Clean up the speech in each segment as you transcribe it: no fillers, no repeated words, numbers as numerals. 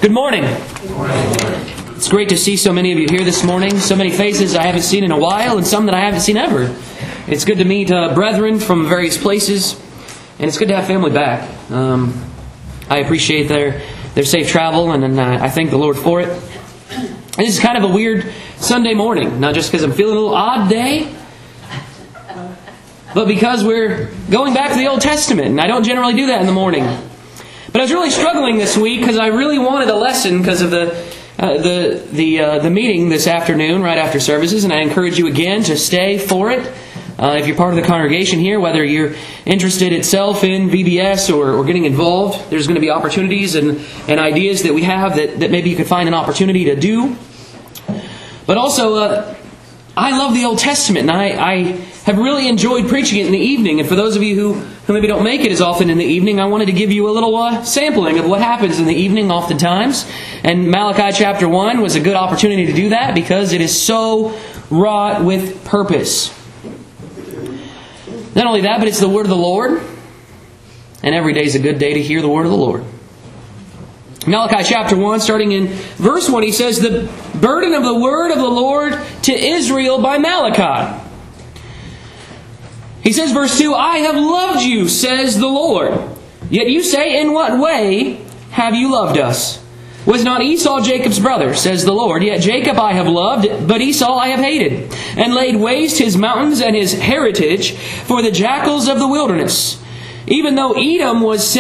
Good morning. It's great to see so many of you here this morning. So many faces I haven't seen in a while and some that I haven't seen ever. It's good to meet brethren from various places, and it's good to have family back. I appreciate their safe travel, and I thank the Lord for it. This is kind of a weird Sunday morning, not just because I'm feeling a little odd day, but because we're going back to the Old Testament, and I don't generally do that in the morning. But I was really struggling this week because I really wanted a lesson because of the meeting this afternoon right after services, and I encourage you again to stay for it. If you're part of the congregation here, whether you're interested itself in VBS or getting involved, there's going to be opportunities and ideas that we have that maybe you could find an opportunity to do. But also, I love the Old Testament, and I have really enjoyed preaching it in the evening. And for those of you who maybe don't make it as often in the evening, I wanted to give you a little sampling of what happens in the evening oftentimes. And Malachi chapter 1 was a good opportunity to do that because it is so wrought with purpose. Not only that, but it's the word of the Lord. And every day is a good day to hear the word of the Lord. Malachi chapter 1, starting in verse 1, he says, "The burden of the word of the Lord to Israel by Malachi." He says, verse 2, "I have loved you, says the Lord. Yet you say, in what way have you loved us? Was not Esau Jacob's brother, says the Lord? Yet Jacob I have loved, but Esau I have hated, and laid waste his mountains and his heritage for the jackals of the wilderness. Even though Edom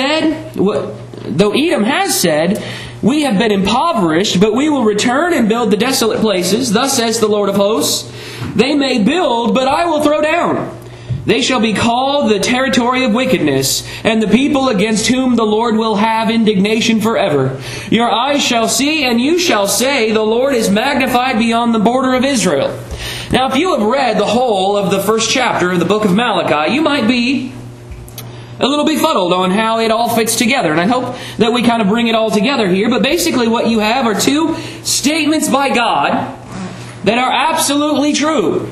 has said, we have been impoverished, but we will return and build the desolate places. Thus says the Lord of hosts, they may build, but I will throw down. They shall be called the territory of wickedness, and the people against whom the Lord will have indignation forever. Your eyes shall see, and you shall say, the Lord is magnified beyond the border of Israel." Now, if you have read the whole of the first chapter of the book of Malachi, you might be a little befuddled on how it all fits together. And I hope that we kind of bring it all together here. But basically what you have are two statements by God that are absolutely true,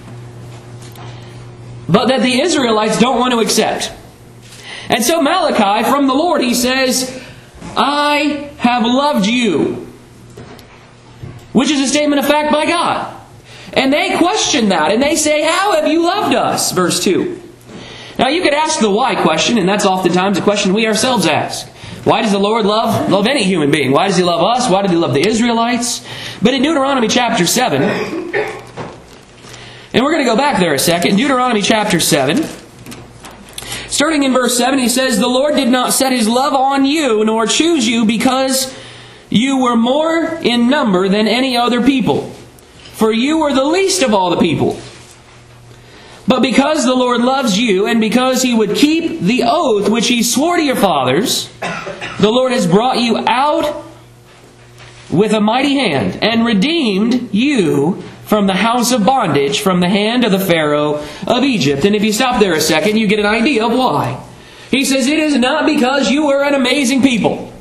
but that the Israelites don't want to accept. And so Malachi, from the Lord, he says, "I have loved you," which is a statement of fact by God. And they question that, and they say, "How have you loved us?" Verse 2. Now you could ask the why question, and that's oftentimes a question we ourselves ask. Why does the Lord love any human being? Why does He love us? Why did He love the Israelites? But in Deuteronomy chapter 7, and we're going to go back there a second. Deuteronomy chapter 7. Starting in verse 7, he says, "The Lord did not set His love on you, nor choose you, because you were more in number than any other people. For you were the least of all the people. But because the Lord loves you, and because He would keep the oath which He swore to your fathers, the Lord has brought you out with a mighty hand, and redeemed you from the house of bondage, from the hand of the Pharaoh of Egypt." And if you stop there a second, you get an idea of why. He says, it is not because you were an amazing people.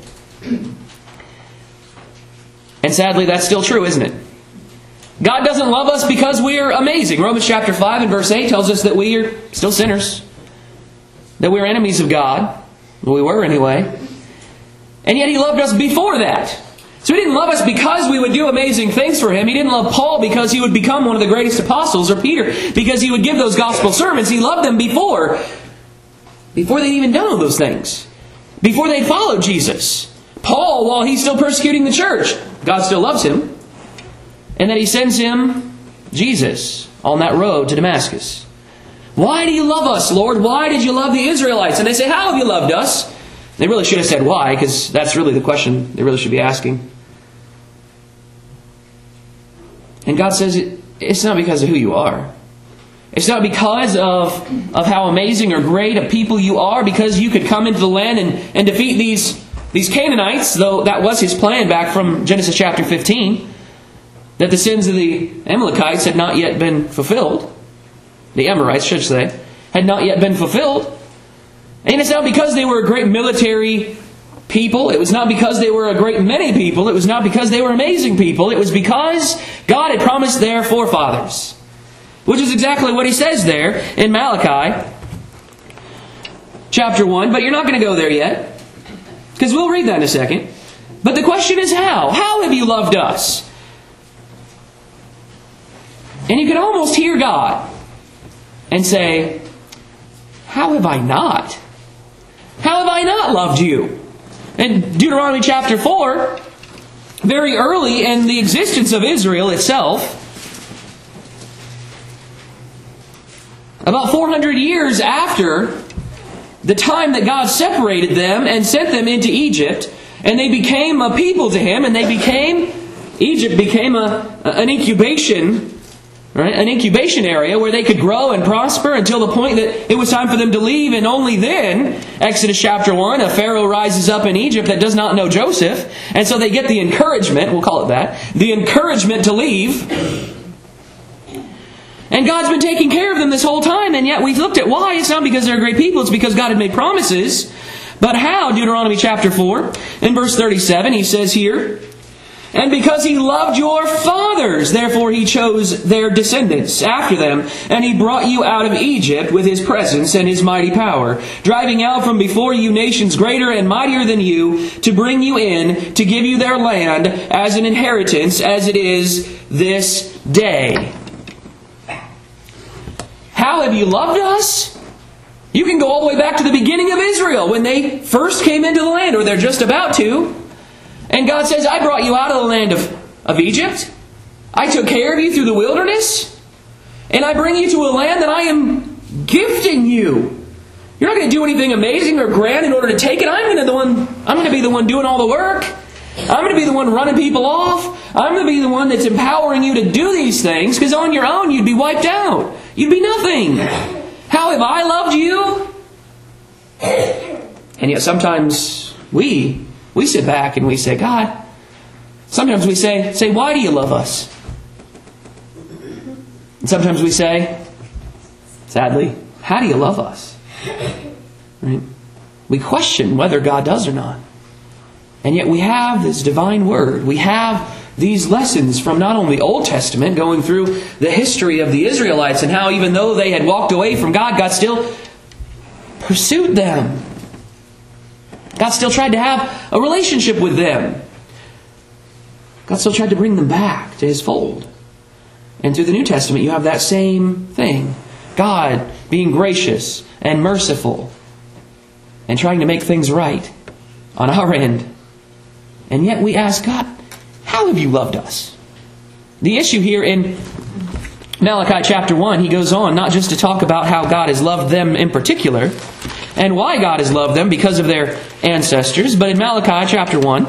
And sadly, that's still true, isn't it? God doesn't love us because we are amazing. Romans chapter 5 and verse 8 tells us that we are still sinners, that we are enemies of God. Well, we were anyway. And yet He loved us before that. So He didn't love us because we would do amazing things for Him. He didn't love Paul because he would become one of the greatest apostles, or Peter because he would give those gospel sermons. He loved them before they'd even done all those things. Before they followed Jesus. Paul, while he's still persecuting the church, God still loves him. And then He sends him Jesus on that road to Damascus. "Why do you love us, Lord? Why did you love the Israelites?" And they say, "How have you loved us?" They really should have said why, because that's really the question they really should be asking. And God says it's not because of who you are. It's not because of how amazing or great a people you are, because you could come into the land and defeat these Canaanites, though that was His plan back from Genesis chapter 15, that the sins of the Amalekites had not yet been fulfilled. The Amorites, should say, had not yet been fulfilled. And it's not because they were a great military people. It was not because they were a great many people. It was not because they were amazing people. It was because God had promised their forefathers. Which is exactly what He says there in Malachi chapter 1. But you're not going to go there yet, because we'll read that in a second. But the question is how? How have you loved us? And you can almost hear God and say, how have I not? How have I not loved you? In Deuteronomy chapter 4, very early in the existence of Israel itself, about 400 years after the time that God separated them and sent them into Egypt, and they became a people to Him, and Egypt became an incubation, right? An incubation area where they could grow and prosper until the point that it was time for them to leave. And only then, Exodus chapter 1, a Pharaoh rises up in Egypt that does not know Joseph. And so they get the encouragement, we'll call it that, the encouragement to leave. And God's been taking care of them this whole time. And yet we've looked at why. It's not because they're great people. It's because God had made promises. But how? Deuteronomy chapter 4, in verse 37, He says here, and because He loved your fathers, therefore He chose their descendants after them, and He brought you out of Egypt with His presence and His mighty power, driving out from before you nations greater and mightier than you, to bring you in, to give you their land as an inheritance, as it is this day. How have you loved us? You can go all the way back to the beginning of Israel, when they first came into the land, or they're just about to. And God says, I brought you out of the land of Egypt. I took care of you through the wilderness. And I bring you to a land that I am gifting you. You're not going to do anything amazing or grand in order to take it. I'm going to be the one doing all the work. I'm going to be the one running people off. I'm going to be the one that's empowering you to do these things, because on your own you'd be wiped out. You'd be nothing. How have I loved you? And yet sometimes we sit back and we say, God, sometimes we say, why do you love us? And sometimes we say, sadly, how do you love us? Right? We question whether God does or not. And yet we have this divine word. We have these lessons from not only the Old Testament, going through the history of the Israelites and how even though they had walked away from God, God still pursued them. God still tried to have a relationship with them. God still tried to bring them back to His fold. And through the New Testament, you have that same thing. God being gracious and merciful and trying to make things right on our end. And yet we ask God, how have you loved us? The issue here in Malachi chapter 1, he goes on not just to talk about how God has loved them in particular, and why God has loved them because of their ancestors, but in Malachi chapter 1,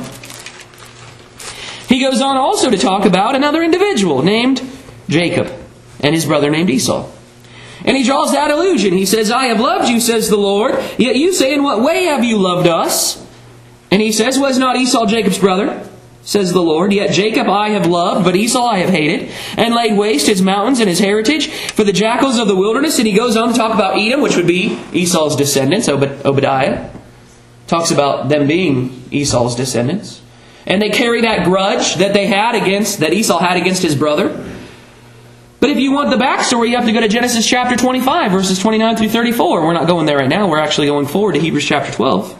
he goes on also to talk about another individual named Jacob and his brother named Esau. And he draws that allusion. He says, I have loved you, says the Lord, yet you say, in what way have you loved us? And he says, was not Esau Jacob's brother? Says the Lord, yet Jacob I have loved, but Esau I have hated, and laid waste his mountains and his heritage for the jackals of the wilderness. And he goes on to talk about Edom, which would be Esau's descendants. Obadiah talks about them being Esau's descendants. And they carry that grudge that Esau had against his brother. But if you want the backstory, you have to go to Genesis chapter 25, verses 29 through 34. We're not going there right now. We're actually going forward to Hebrews chapter 12.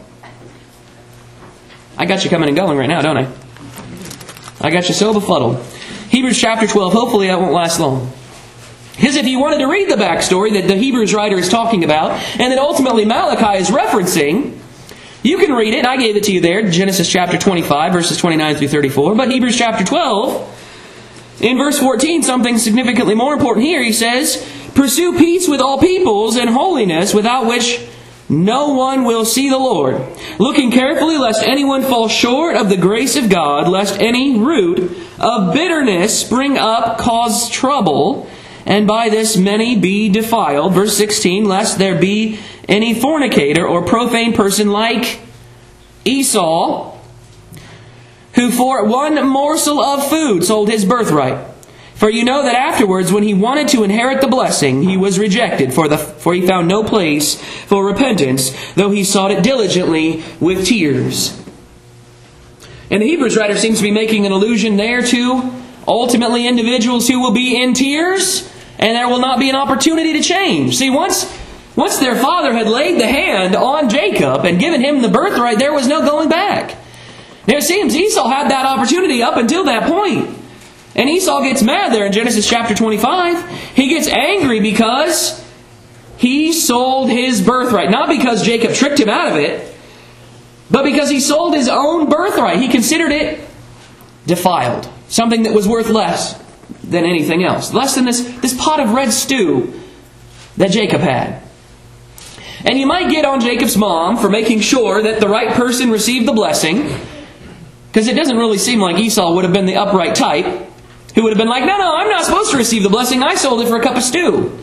I got you coming and going right now, don't I? I got you so befuddled. Hebrews chapter 12, hopefully that won't last long. Because if you wanted to read the backstory that the Hebrews writer is talking about, and that ultimately Malachi is referencing, you can read it. I gave it to you there, Genesis chapter 25, verses 29 through 34. But Hebrews chapter 12, in verse 14, something significantly more important here. He says, pursue peace with all peoples and holiness, without which no one will see the Lord. Looking carefully lest anyone fall short of the grace of God, lest any root of bitterness spring up, cause trouble, and by this many be defiled. Verse 16, lest there be any fornicator or profane person like Esau, who for one morsel of food sold his birthright. For you know that afterwards, when he wanted to inherit the blessing, he was rejected, for he found no place for repentance, though he sought it diligently with tears. And the Hebrews writer seems to be making an allusion there to ultimately individuals who will be in tears, and there will not be an opportunity to change. See, once their father had laid the hand on Jacob and given him the birthright, there was no going back. It seems Esau had that opportunity up until that point. And Esau gets mad there in Genesis chapter 25. He gets angry because he sold his birthright. Not because Jacob tricked him out of it, but because he sold his own birthright. He considered it defiled. Something that was worth less than anything else. Less than this pot of red stew that Jacob had. And you might get on Jacob's mom for making sure that the right person received the blessing. Because it doesn't really seem like Esau would have been the upright type, who would have been like, no, I'm not supposed to receive the blessing. I sold it for a cup of stew.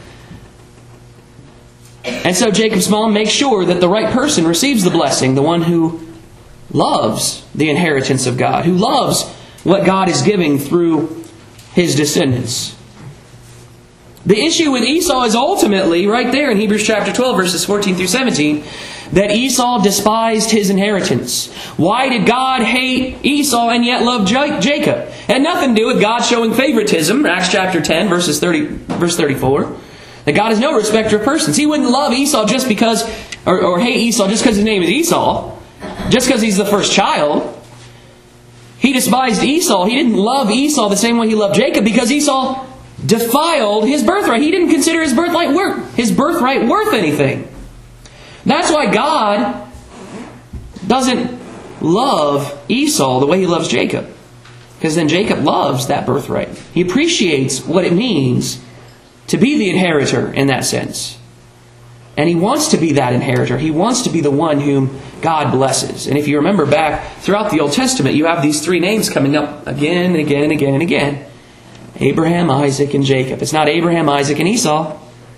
And so Jacob's mom makes sure that the right person receives the blessing, the one who loves the inheritance of God, who loves what God is giving through his descendants. The issue with Esau is ultimately, right there in Hebrews chapter 12, verses 14 through 17, that Esau despised his inheritance. Why did God hate Esau and yet love Jacob? It had nothing to do with God showing favoritism. Acts chapter 10, verse 34. That God is no respecter of persons. He wouldn't love Esau just because, or hate Esau just because his name is Esau. Just because he's the first child. He despised Esau. He didn't love Esau the same way he loved Jacob because Esau defiled his birthright. He didn't consider his birthright worth anything. That's why God doesn't love Esau the way he loves Jacob. Because then Jacob loves that birthright. He appreciates what it means to be the inheritor in that sense. And he wants to be that inheritor. He wants to be the one whom God blesses. And if you remember back throughout the Old Testament, you have these three names coming up again and again and again and again. Abraham, Isaac, and Jacob. It's not Abraham, Isaac, and Esau.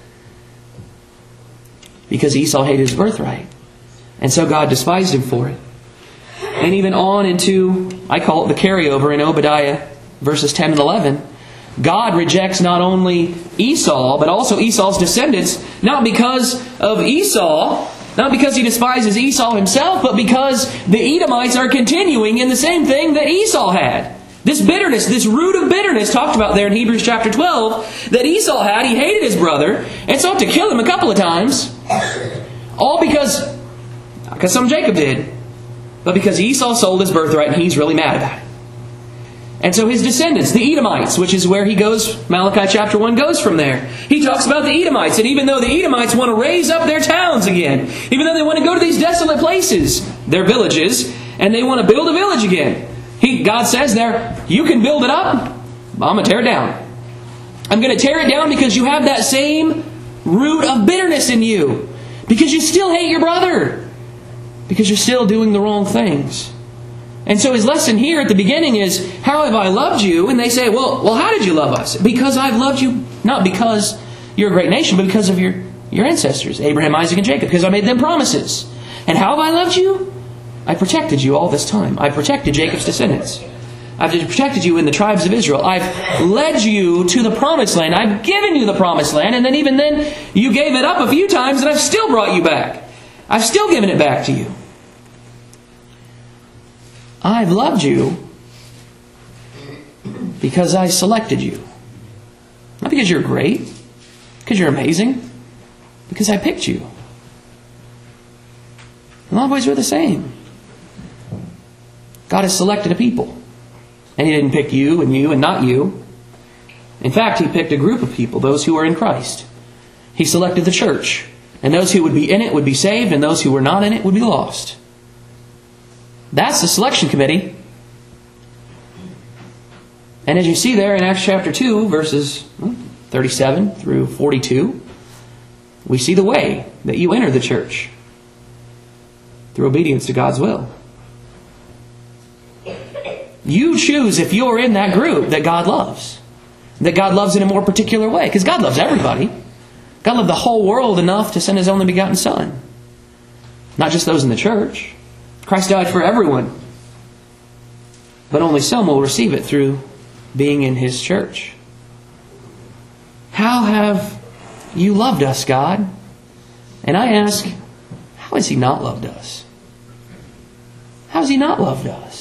Because Esau hated his birthright. And so God despised him for it. And even on into, I call it the carryover in Obadiah, verses 10 and 11. God rejects not only Esau, but also Esau's descendants, not because of Esau, not because he despises Esau himself, but because the Edomites are continuing in the same thing that Esau had. This bitterness, this root of bitterness talked about there in Hebrews chapter 12 that Esau had. He hated his brother and sought to kill him a couple of times. All because some Jacob did. But because Esau sold his birthright and he's really mad about it. And so his descendants, the Edomites, which is where he goes, Malachi chapter 1 goes from there. He talks about the Edomites. And even though the Edomites want to raise up their towns again, even though they want to go to these desolate places, their villages, and they want to build a village again, God says there, you can build it up, but I'm going to tear it down. I'm going to tear it down because you have that same root of bitterness in you. Because you still hate your brother. Because you're still doing the wrong things. And so his lesson here at the beginning is, how have I loved you? And they say, well, how did you love us? Because I've loved you, not because you're a great nation, but because of your ancestors, Abraham, Isaac, and Jacob. Because I made them promises. And how have I loved you? I protected you all this time. I protected Jacob's descendants. I've protected you in the tribes of Israel. I've led you to the promised land. I've given you the promised land. And then even then, you gave it up a few times and I've still brought you back. I've still given it back to you. I've loved you because I selected you. Not because you're great, because you're amazing, because I picked you. In a lot of ways, we're the same. God has selected a people. And He didn't pick you and not you. In fact, He picked a group of people, those who are in Christ. He selected the church. And those who would be in it would be saved, and those who were not in it would be lost. That's the selection committee. And as you see there in Acts chapter 2, verses 37 through 42, we see the way that you enter the church. Through obedience to God's will. You choose if you're in that group that God loves. That God loves in a more particular way. Because God loves everybody. God loved the whole world enough to send His only begotten Son. Not just those in the church. Christ died for everyone. But only some will receive it through being in His church. How have you loved us, God? And I ask, how has He not loved us? How has He not loved us?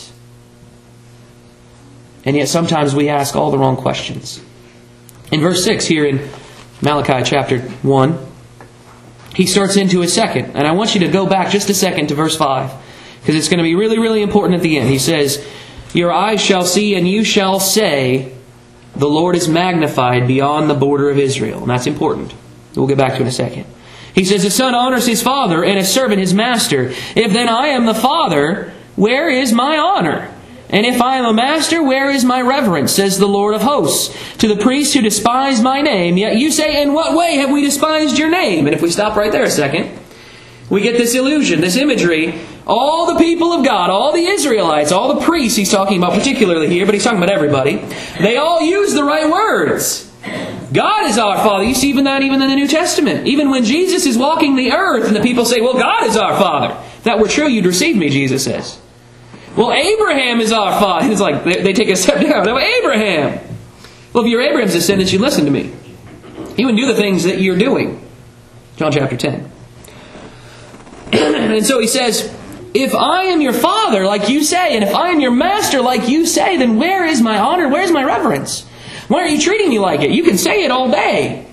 And yet sometimes we ask all the wrong questions. In verse 6 here in Malachi chapter 1, he starts into his second. And I want you to go back just a second to verse 5. because it's going to be really, really important at the end. He says, your eyes shall see and you shall say, the Lord is magnified beyond the border of Israel. And that's important. We'll get back to it in a second. He says, the son honors his father and his servant his master. If then I am the father, where is my honor? And if I am a master, where is my reverence? Says the Lord of hosts. To the priests who despise my name, yet you say, in what way have we despised your name? And if we stop right there a second, we get this illusion, this imagery. All the people of God, all the Israelites, all the priests he's talking about particularly here, but he's talking about everybody, they all use the right words. God is our Father. You see even that even in the New Testament. Even when Jesus is walking the earth and the people say, well, God is our Father. If that were true, you'd receive me, Jesus says. Well, Abraham is our father. It's like they take a step down. No, Abraham. Well, if you're Abraham's descendants, you listen to me. He would do the things that you're doing. John chapter 10. And so he says, if I am your father, like you say, and if I am your master, like you say, then where is my honor? Where is my reverence? Why are you treating me like it? You can say it all day.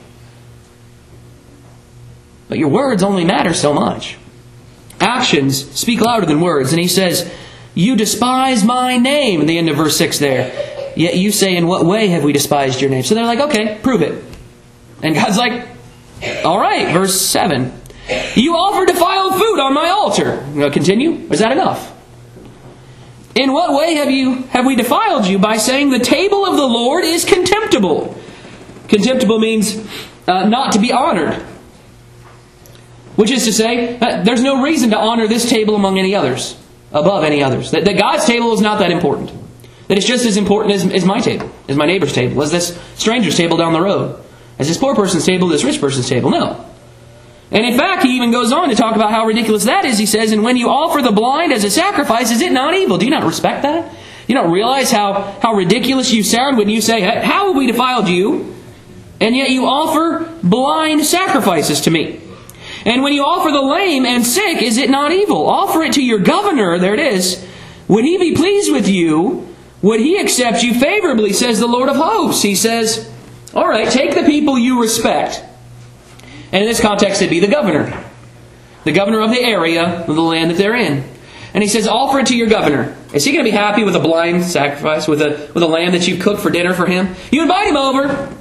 But your words only matter so much. Actions speak louder than words. And he says, you despise my name, in the end of verse 6 there. Yet you say, in what way have we despised your name? So they're like, okay, prove it. And God's like, all right, verse 7. You offer defiled food on my altar. Continue? Is that enough? In what way have we defiled you? By saying the table of the Lord is contemptible. Contemptible means not to be honored. Which is to say, there's no reason to honor this table among any others. Above any others. That God's table is not that important. That it's just as important as my table, as my neighbor's table, as this stranger's table down the road, as this poor person's table, this rich person's table. No. And in fact, he even goes on to talk about how ridiculous that is. He says, and when you offer the blind as a sacrifice, is it not evil? Do you not respect that? You don't realize how ridiculous you sound when you say, how have we defiled you? And yet you offer blind sacrifices to me. And when you offer the lame and sick, is it not evil? Offer it to your governor. There it is. Would he be pleased with you? Would he accept you favorably, says the Lord of hosts? He says, all right, take the people you respect. And in this context, it'd be the governor. The governor of the area, of the land that they're in. And he says, offer it to your governor. Is he going to be happy with a blind sacrifice, with a lamb that you cooked for dinner for him? You invite him over.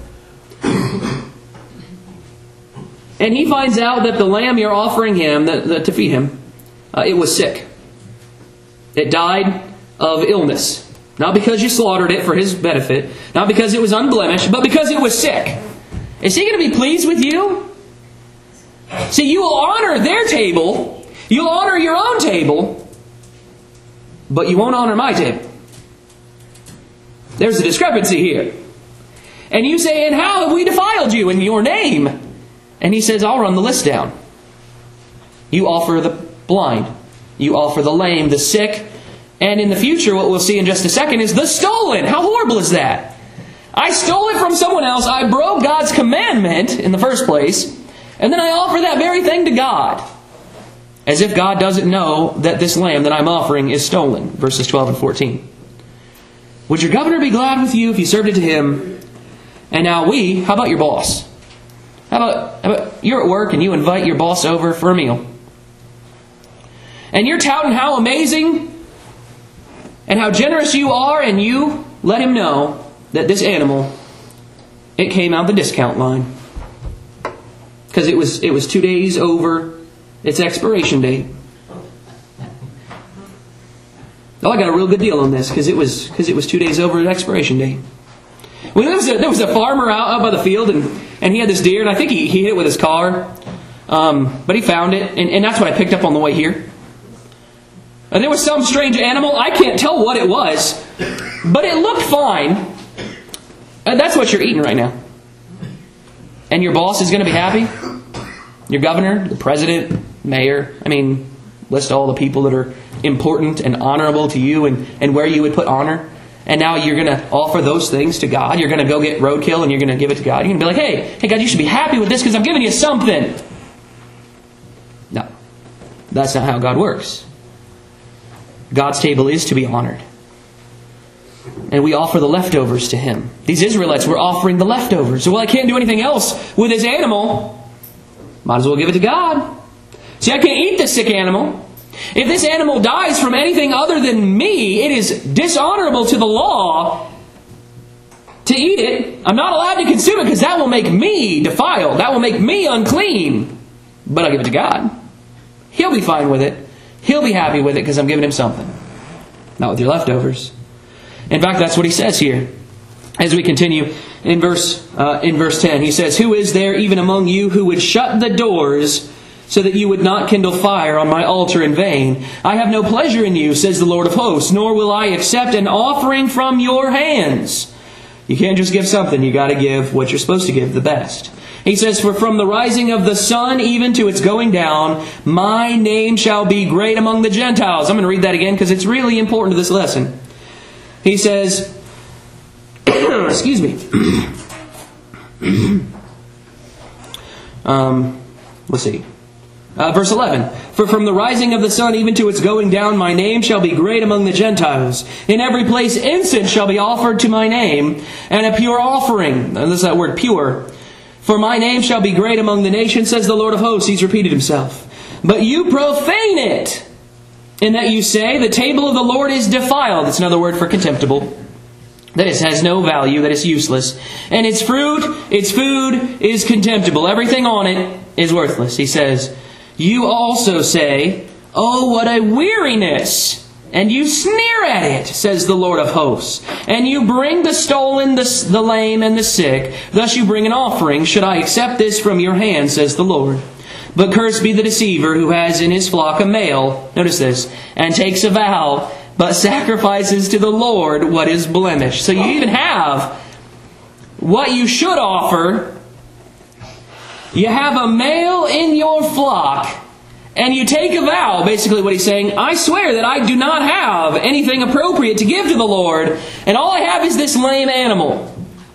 And he finds out that the lamb you're offering him to feed him, it was sick. It died of illness. Not because you slaughtered it for his benefit. Not because it was unblemished. But because it was sick. Is he going to be pleased with you? See, you will honor their table. You'll honor your own table. But you won't honor my table. There's a discrepancy here. And you say, and how have we defiled you in your name? And he says, I'll run the list down. You offer the blind. You offer the lame, the sick. And in the future, what we'll see in just a second is the stolen. How horrible is that? I stole it from someone else. I broke God's commandment in the first place. And then I offer that very thing to God. As if God doesn't know that this lamb that I'm offering is stolen. Verses 12 and 14. Would your governor be glad with you if you served it to him? And now how about your boss? How about you're at work and you invite your boss over for a meal. And you're touting how amazing and how generous you are, and you let him know that this animal, it came out the discount line. Because it was 2 days over its expiration date. Oh, I got a real good deal on this because it was 2 days over its expiration date. Well, there was a farmer out by the field, and he had this deer, and I think he hit it with his car. But he found it, and that's what I picked up on the way here. And there was some strange animal. I can't tell what it was, but it looked fine. And that's what you're eating right now. And your boss is going to be happy? Your governor, the president, mayor, list all the people that are important and honorable to you and where you would put honor. And now you're going to offer those things to God. You're going to go get roadkill and you're going to give it to God. You're going to be like, hey God, you should be happy with this because I'm giving you something. No, that's not how God works. God's table is to be honored. And we offer the leftovers to Him. These Israelites were offering the leftovers. So, well, I can't do anything else with this animal. Might as well give it to God. See, I can't eat this sick animal. If this animal dies from anything other than me, it is dishonorable to the law to eat it. I'm not allowed to consume it because that will make me defiled. That will make me unclean. But I'll give it to God. He'll be fine with it. He'll be happy with it because I'm giving Him something. Not with your leftovers. In fact, that's what He says here. As we continue in verse 10, He says, "Who is there even among you who would shut the doors so that you would not kindle fire on my altar in vain? I have no pleasure in you, says the Lord of hosts, nor will I accept an offering from your hands." You can't just give something. You got to give what you're supposed to give, the best. He says, "For from the rising of the sun even to its going down, my name shall be great among the Gentiles." I'm going to read that again because it's really important to this lesson. He says, excuse me. Let's see. Verse 11. "For from the rising of the sun even to its going down, my name shall be great among the Gentiles. In every place incense shall be offered to my name, and a pure offering." And there's that word pure. "For my name shall be great among the nations, says the Lord of hosts." He's repeated Himself. "But you profane it, in that you say, the table of the Lord is defiled." It's another word for contemptible. That it has no value, that it's useless. "And its fruit, its food is contemptible. Everything on it is worthless." He says, "You also say, oh, what a weariness! And you sneer at it, says the Lord of hosts. And you bring the stolen, the lame, and the sick. Thus you bring an offering. Should I accept this from your hand, says the Lord? But cursed be the deceiver who has in his flock a male," notice this, "and takes a vow, but sacrifices to the Lord what is blemished." So you even have what you should offer. You have a male in your flock, and you take a vow. Basically what he's saying, I swear that I do not have anything appropriate to give to the Lord, and all I have is this lame animal.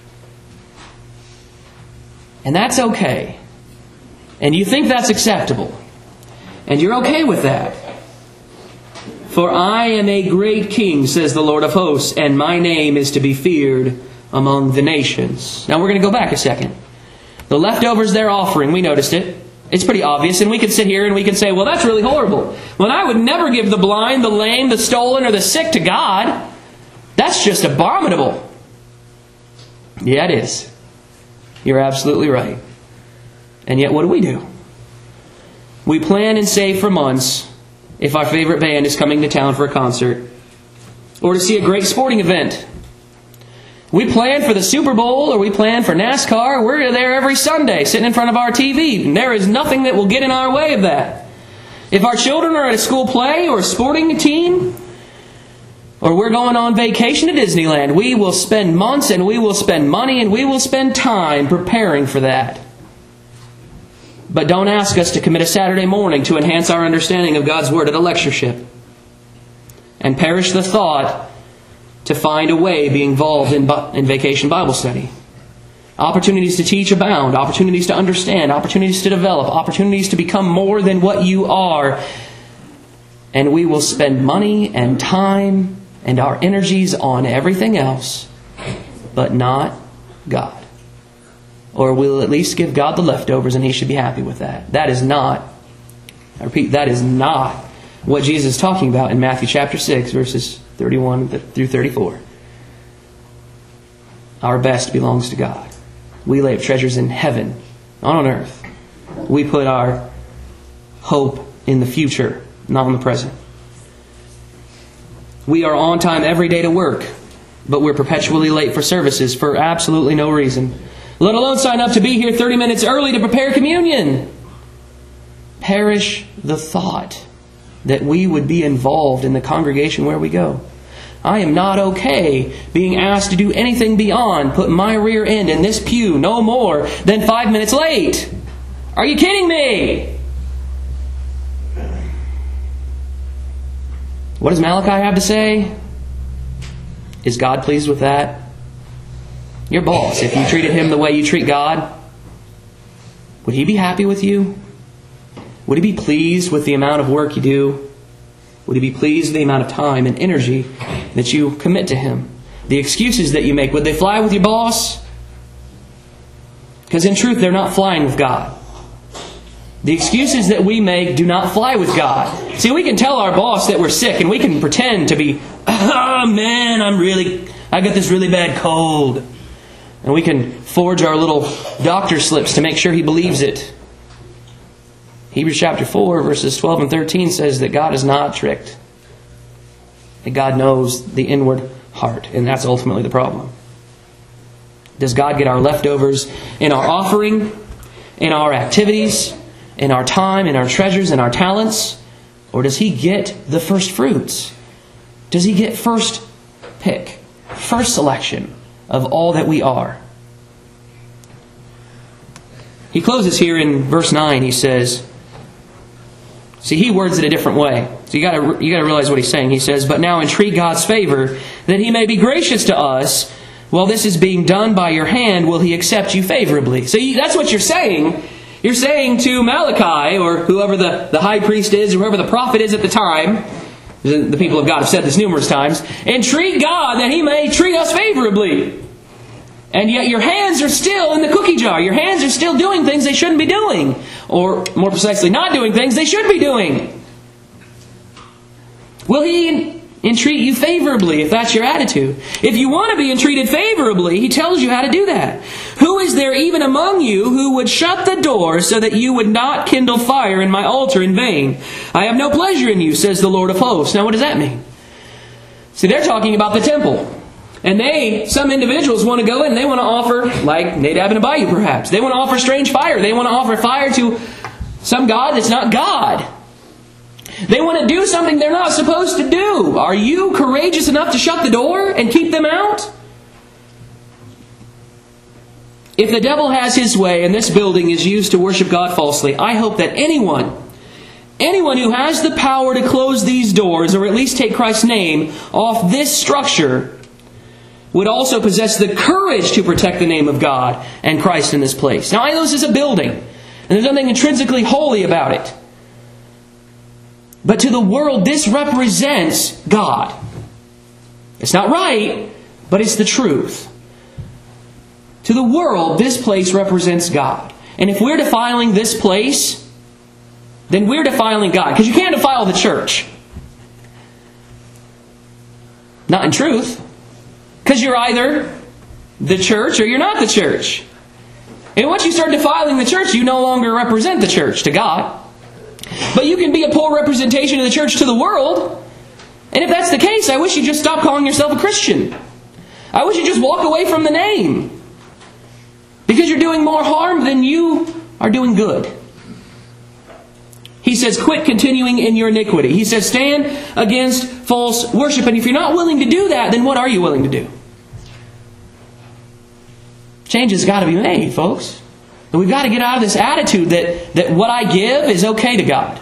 And that's okay. And you think that's acceptable. And you're okay with that. "For I am a great king, says the Lord of hosts, and my name is to be feared among the nations." Now we're going to go back a second. The leftovers they're offering, we noticed it. It's pretty obvious, and we could sit here and we could say, well, that's really horrible. Well, I would never give the blind, the lame, the stolen, or the sick to God. That's just abominable. Yeah, it is. You're absolutely right. And yet, what do? We plan and save for months if our favorite band is coming to town for a concert or to see a great sporting event. We plan for the Super Bowl or we plan for NASCAR. We're there every Sunday sitting in front of our TV. And there is nothing that will get in our way of that. If our children are at a school play or a sporting team, or we're going on vacation to Disneyland, we will spend months and we will spend money and we will spend time preparing for that. But don't ask us to commit a Saturday morning to enhance our understanding of God's Word at a lectureship. And perish the thought to find a way be involved in vacation Bible study. Opportunities to teach abound. Opportunities to understand. Opportunities to develop. Opportunities to become more than what you are. And we will spend money and time and our energies on everything else, but not God. Or we'll at least give God the leftovers and He should be happy with that. That is not, I repeat, that is not what Jesus is talking about in Matthew chapter 6, verses 31 through 34. Our best belongs to God. We lay up treasures in heaven, not on earth. We put our hope in the future, not in the present. We are on time every day to work, but we're perpetually late for services for absolutely no reason. Let alone sign up to be here 30 minutes early to prepare communion. Perish the thought that we would be involved in the congregation where we go. I am not okay being asked to do anything beyond put my rear end in this pew no more than 5 minutes late. Are you kidding me? What does Malachi have to say? Is God pleased with that? Your boss, if you treated him the way you treat God, would he be happy with you? Would he be pleased with the amount of work you do? Would he be pleased with the amount of time and energy that you commit to him? The excuses that you make, would they fly with your boss? Because in truth, they're not flying with God. The excuses that we make do not fly with God. See, we can tell our boss that we're sick, and we can pretend to be, oh man, I got this really bad cold. And we can forge our little doctor slips to make sure he believes it. Hebrews chapter 4, verses 12 and 13 says that God is not tricked. That God knows the inward heart, and that's ultimately the problem. Does God get our leftovers in our offering, in our activities, in our time, in our treasures, in our talents? Or does He get the first fruits? Does He get first pick, first selection of all that we are? He closes here in verse 9. He says, see, he words it a different way. So you got to realize what he's saying. He says, but now entreat God's favor, that He may be gracious to us. While this is being done by your hand, will He accept you favorably? So that's what you're saying. You're saying to Malachi, or whoever the high priest is, or whoever the prophet is at the time, the people of God have said this numerous times, entreat God that He may treat us favorably. And yet your hands are still in the cookie jar. Your hands are still doing things they shouldn't be doing. Or more precisely, not doing things they should be doing. Will He entreat you favorably if that's your attitude? If you want to be entreated favorably, He tells you how to do that. Who is there even among you who would shut the door so that you would not kindle fire in my altar in vain? I have no pleasure in you, says the Lord of hosts. Now what does that mean? See, they're talking about the temple. And some individuals want to go in and they want to offer, like Nadab and Abihu perhaps. They want to offer strange fire. They want to offer fire to some God that's not God. They want to do something they're not supposed to do. Are you courageous enough to shut the door and keep them out? If the devil has his way and this building is used to worship God falsely, I hope that anyone who has the power to close these doors, or at least take Christ's name off this structure, would also possess the courage to protect the name of God and Christ in this place. Now, I know this is a building, and there's nothing intrinsically holy about it. But to the world, this represents God. It's not right, but it's the truth. To the world, this place represents God. And if we're defiling this place, then we're defiling God. Because you can't defile the church. Not in truth. Because you're either the church or you're not the church. And once you start defiling the church, you no longer represent the church to God. But you can be a poor representation of the church to the world. And if that's the case, I wish you'd just stop calling yourself a Christian. I wish you'd just walk away from the name. Because you're doing more harm than you are doing good. He says, quit continuing in your iniquity. He says, stand against false worship. And if you're not willing to do that, then what are you willing to do? Change has got to be made, folks. And we've got to get out of this attitude that what I give is okay to God.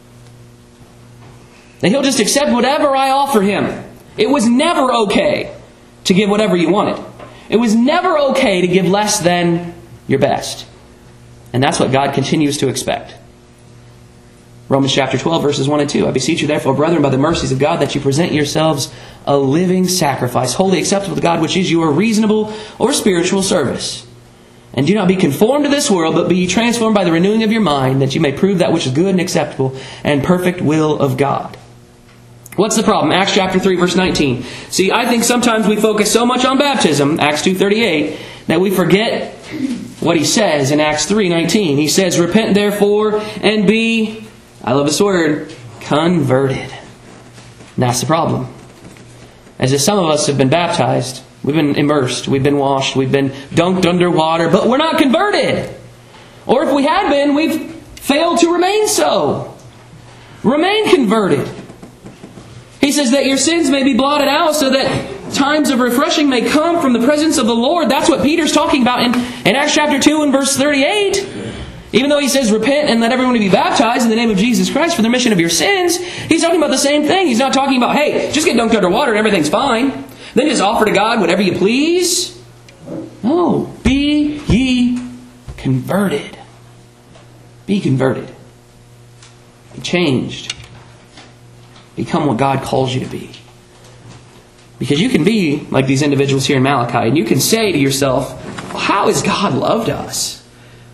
That He'll just accept whatever I offer Him. It was never okay to give whatever you wanted. It was never okay to give less than your best. And that's what God continues to expect. Romans chapter 12, verses 1 and 2. I beseech you therefore, brethren, by the mercies of God, that you present yourselves a living sacrifice, wholly acceptable to God, which is your reasonable or spiritual service. And do not be conformed to this world, but be transformed by the renewing of your mind, that you may prove that which is good and acceptable and perfect will of God. What's the problem? Acts chapter 3, verse 19. See, I think sometimes we focus so much on baptism, Acts 2:38, that we forget what he says in Acts 3:19. He says, repent therefore and be, I love this word, converted. And that's the problem. As if some of us have been baptized, we've been immersed, we've been washed, we've been dunked under water, but we're not converted. Or if we had been, we've failed to remain so. Remain converted. He says that your sins may be blotted out so that times of refreshing may come from the presence of the Lord. That's what Peter's talking about in Acts chapter 2 and verse 38. Even though he says, repent and let everyone be baptized in the name of Jesus Christ for the remission of your sins, he's talking about the same thing. He's not talking about, hey, just get dunked under water and everything's fine. Then just offer to God whatever you please. No. Be ye converted. Be converted. Be changed. Become what God calls you to be. Because you can be like these individuals here in Malachi, and you can say to yourself, how has God loved us?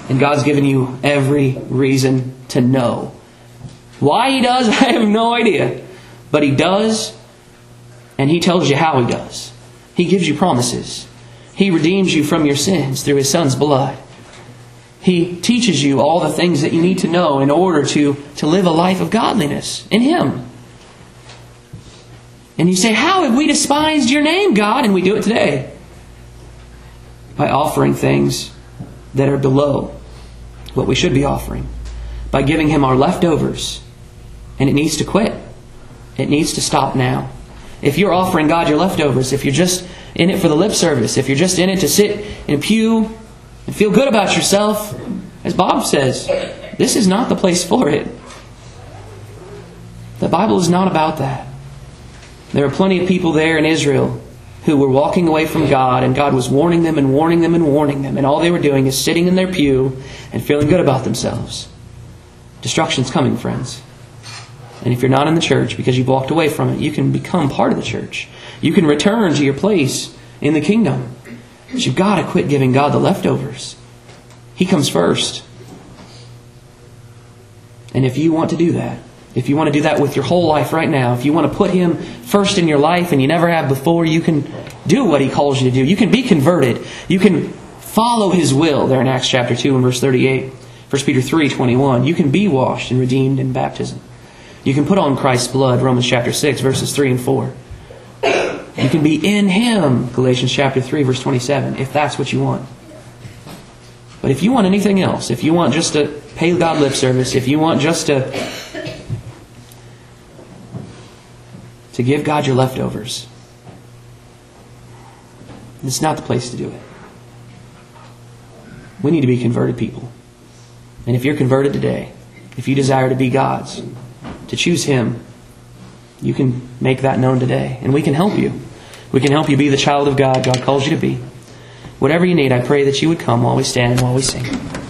And God's given you every reason to know. Why He does, I have no idea. But He does, and He tells you how He does. He gives you promises. He redeems you from your sins through His Son's blood. He teaches you all the things that you need to know in order to live a life of godliness in Him. And you say, how have we despised your name, God? And we do it today. By offering things that are below what we should be offering. By giving Him our leftovers. And it needs to quit. It needs to stop now. If you're offering God your leftovers, if you're just in it for the lip service, if you're just in it to sit in a pew and feel good about yourself, as Bob says, this is not the place for it. The Bible is not about that. There are plenty of people there in Israel who were walking away from God, and God was warning them and warning them and warning them, and all they were doing is sitting in their pew and feeling good about themselves. Destruction's coming, friends. And if you're not in the church because you've walked away from it, you can become part of the church. You can return to your place in the kingdom. But you've got to quit giving God the leftovers. He comes first. And if you want to do that, if you want to do that with your whole life right now, if you want to put Him first in your life and you never have before, you can do what He calls you to do. You can be converted. You can follow His will there in Acts chapter 2 and verse 38. 1 Peter 3:21. You can be washed and redeemed in baptism. You can put on Christ's blood, Romans chapter 6, verses 3 and 4. You can be in Him, Galatians chapter 3, verse 27, if that's what you want. But if you want anything else, if you want just to pay God lip service, if you want just to give God your leftovers, it's not the place to do it. We need to be converted people. And if you're converted today, if you desire to be God's, to choose Him, you can make that known today. And we can help you. We can help you be the child of God God calls you to be. Whatever you need, I pray that you would come while we stand and while we sing.